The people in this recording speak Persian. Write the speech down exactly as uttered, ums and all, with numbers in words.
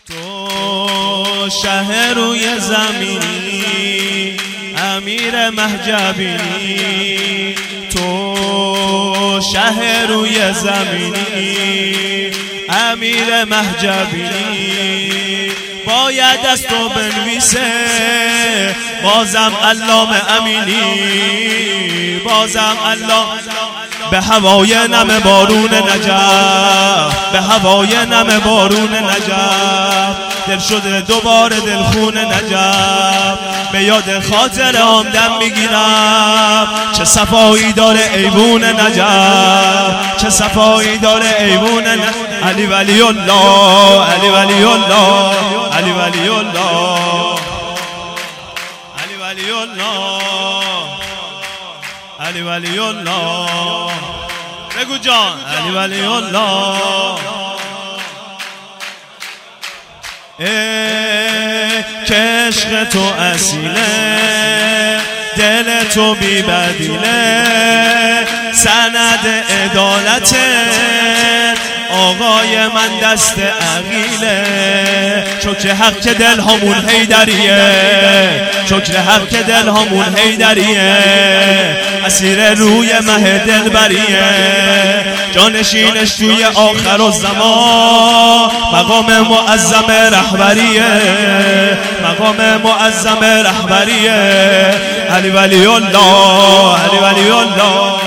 تو شه روی زمینی امیر مهجبینی، تو شه روی زمینی امیر مهجبینی، باید از تو بنویسه بازم علامه امینی، بازم علامه به هوای نم بارون نجف، به هوای نم بارون نجف، دل شده دوباره دلخون نجف، به یاد خاطر آمدم میگیرم چه صفایی داره ایوون نجف، چه صفایی داره ایوون نجف. علی ولی الله، علی ولی الله، علی ولی الله، علی ولی الله، علی ولی الله، بگو جان علی ولی الله. ای که عشق تو اصیله، دل تو بی بدیله، سند عدالته، آقای من دست عقیله، شکر حق که دل همون حیدریه، شکر حق که دل همون حیدریه، اسیر روی مه دل بریه، جانشینش توی آخر الزمان، مقام معظم رهبریه، مقام معظم رهبریه. علی ولی الله، علی ولی الله،